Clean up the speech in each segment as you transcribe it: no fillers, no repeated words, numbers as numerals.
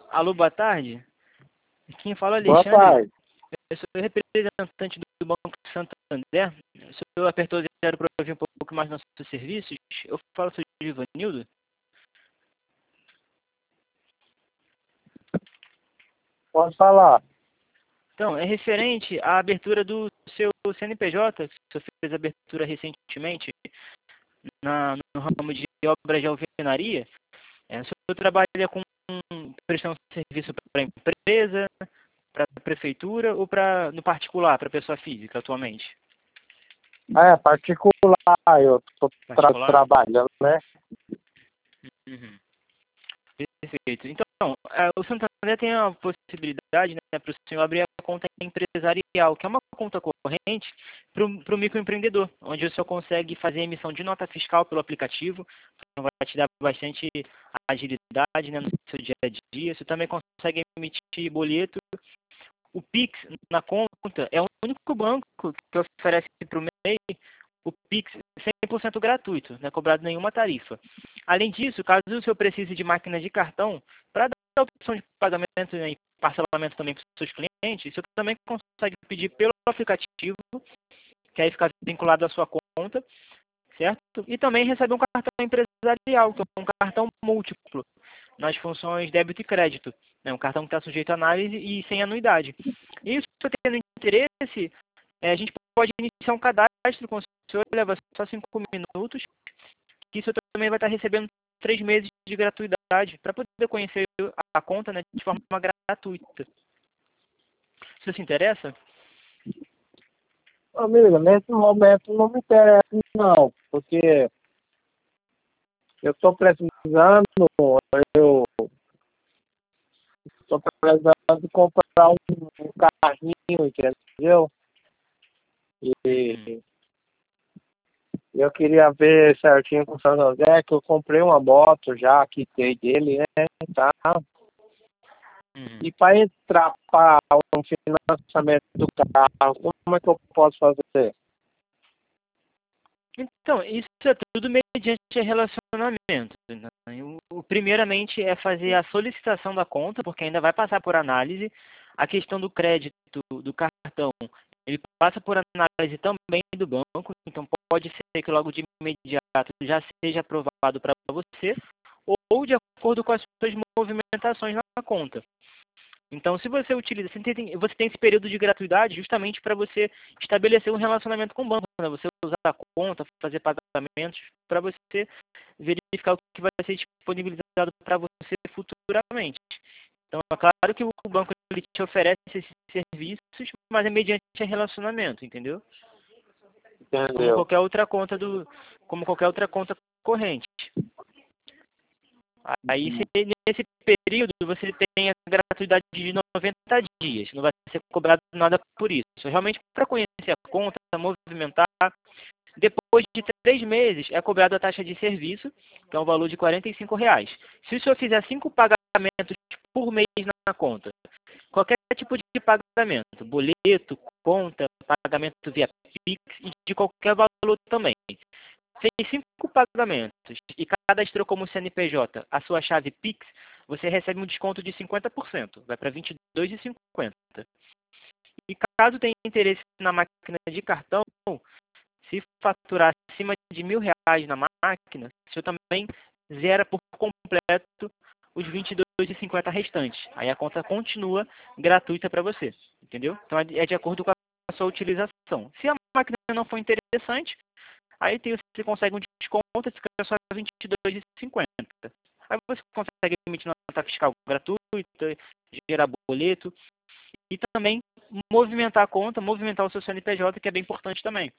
Alô, boa tarde. Quem fala é Boa Alexandre. tarde. Eu sou representante do Banco Santander. O senhor apertou zero para ouvir um pouco mais nossos serviços. Eu falo sobre o Ivanildo. Pode falar. Então, é referente à abertura do seu CNPJ, que o senhor fez a abertura recentemente no ramo de obras de alvenaria. O senhor trabalha com prestação de serviço para a empresa, para a prefeitura ou no particular, para a pessoa física atualmente? É, particular, eu tô Particular? trabalhando, né? Uhum. Perfeito. Então, o Santander tem a possibilidade, né, para o senhor abrir a conta empresarial, que é uma conta corrente para o microempreendedor, onde o senhor consegue fazer emissão de nota fiscal pelo aplicativo, então vai te dar bastante agilidade, né, no seu dia a dia. Você também consegue emitir boleto. O Pix na conta é o único banco que oferece para o MEI o Pix 100% gratuito, não é cobrado nenhuma tarifa. Além disso, caso o senhor precise de máquina de cartão, para dar a opção de pagamento, né, e parcelamento também para os seus clientes, o senhor também consegue pedir pelo aplicativo, que aí fica vinculado à sua conta, certo? E também recebe um cartão empresarial, que é um cartão múltiplo, nas funções débito e crédito. É um cartão que está sujeito a análise e sem anuidade. E se você tendo interesse, a gente pode iniciar um cadastro com o senhor, leva só 5 minutos, que o senhor também vai estar recebendo 3 meses de gratuidade para poder conhecer a conta, né, de forma gratuita. Você se interessa? Amigo, nesse momento não me interessa não, porque eu tô precisando, eu tô precisando de comprar um carrinho, entendeu? Uhum. E eu queria ver certinho com o Santander que eu comprei uma moto já, quitei dele, né? Tá? Uhum. E para entrar para um financiamento do carro, como é que eu posso fazer? Então, isso é tudo mediante relacionamento, né? Primeiramente é fazer a solicitação da conta, porque ainda vai passar por análise. A questão do crédito do cartão, ele passa por análise também do banco, então pode ser que logo de imediato já seja aprovado para você, ou de acordo com as suas movimentações na conta. Então, se você utiliza, você tem esse período de gratuidade justamente para você estabelecer um relacionamento com o banco, né? Você usar a conta, fazer pagamentos, para você verificar o que vai ser disponibilizado para você futuramente. Então, é claro que o banco ele te oferece esses serviços, mas é mediante relacionamento, entendeu? Como Entendeu? qualquer outra conta como qualquer outra conta corrente. Aí, nesse período, você tem a gratuidade de 90 dias. Não vai ser cobrado nada por isso. Realmente, para conhecer a conta, movimentar. Depois de 3 meses, é cobrado a taxa de serviço, que é um valor de R$ 45. Se o senhor fizer 5 pagamentos por mês na conta, qualquer tipo de pagamento, boleto, conta, pagamento via Pix e de qualquer valor também. Fez 5 pagamentos e cadastrou como CNPJ a sua chave Pix, você recebe um desconto de 50%, vai para R$ 22,50. E caso tenha interesse na máquina de cartão, se faturar acima de R$ 1.000 na máquina, o senhor também zera por completo os R$ 22,50 restantes. Aí a conta continua gratuita para você, entendeu? Então é de acordo com a sua utilização. Se a máquina não for interessante, aí você consegue um desconto, fica só R$ 22,50. Aí você consegue emitir nota fiscal gratuita, gerar boleto e também movimentar a conta, movimentar o seu CNPJ, que é bem importante também.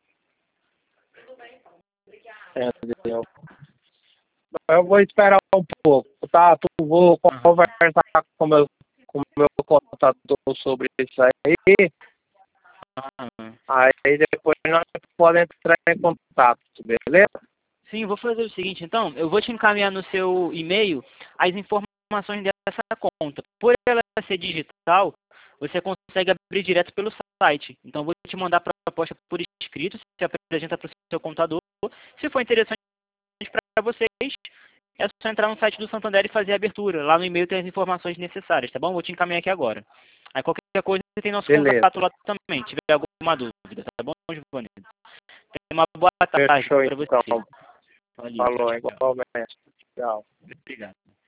Entendeu? Eu vou esperar um pouco, tá? Tu vou Aham. conversar com o meu contador sobre isso aí. Aham. Aí depois nós podemos entrar em contato, beleza? Sim, vou fazer o seguinte, então, eu vou te encaminhar no seu e-mail as informações dessa conta. Por ela ser digital, você consegue abrir direto pelo site. Então, vou te mandar a proposta por escrito, se apresenta para o seu contador. Se for interessante para vocês, É só entrar no site do Santander e fazer a abertura. Lá no e-mail tem as informações necessárias, tá bom? Vou te encaminhar aqui agora. Aí qualquer coisa você tem nosso Beleza. contato lá também, se tiver alguma dúvida, tá bom, Giovanni? Tenha uma boa tarde Fechou, para você. então. Valeu, Falou, tchau, tchau. igualmente. Tchau. Obrigado.